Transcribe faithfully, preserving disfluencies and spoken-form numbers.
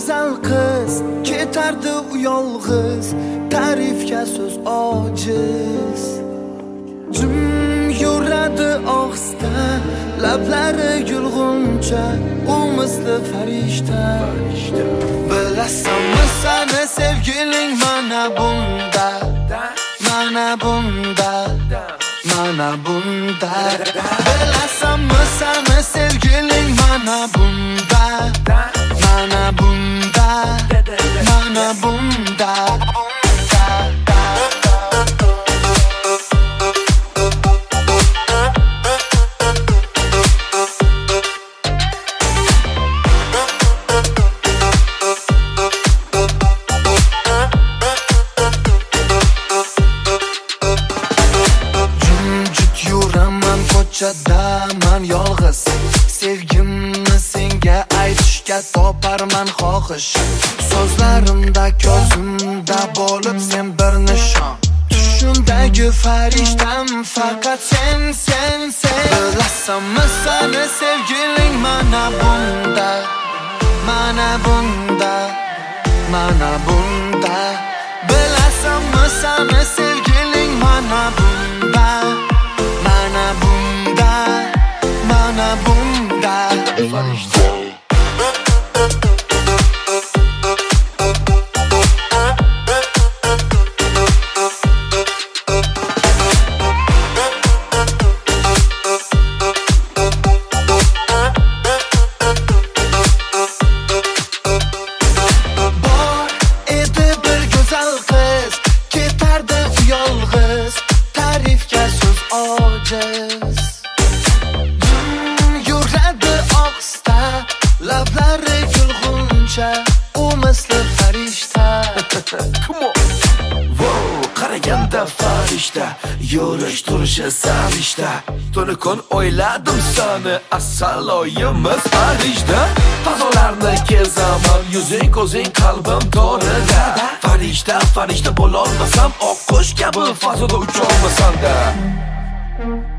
go'zal qiz ketardi u yolg'iz, ta'rifga so'z ojiz. Jim yuradi ohista, lablari gulg'uncha, u misli farishta. Bilasanmi seni sevgiling mana bunda, mana bunda, mana bunda. Bilasanmi seni sevgiling mana bunda, mana bunda, mana bunda. Man yolg'iz sevgimni senga aytishga toparman xohish. So'zlarimda ko'zimda bo'lib sen bir nishon, tushimdagi farishtam faqat sen, sen, sen. Bilasanmi seni sevgiling mana bunda, mana bunda, mana bunda. Bilasanmi seni sevgiling mana bunda, mana bunda, mana bunda. Farishta. Bor edi bir go'zal qiz, ketardi u yolg'iz, ta'rifga so'z ojiz. Lablari gulg'uncha, u misli farishta. Come on. Wow, qaraganda farishta, yurish turishi savishta. Tuni kun o'yladim seni, asaloyimiz farishta. Fazolarni kezaman, yuzing ko'zing qalbim to'rida. Farishta, farishta bo'lolmasam, oq qush kabi fazoda ucholmasam-da.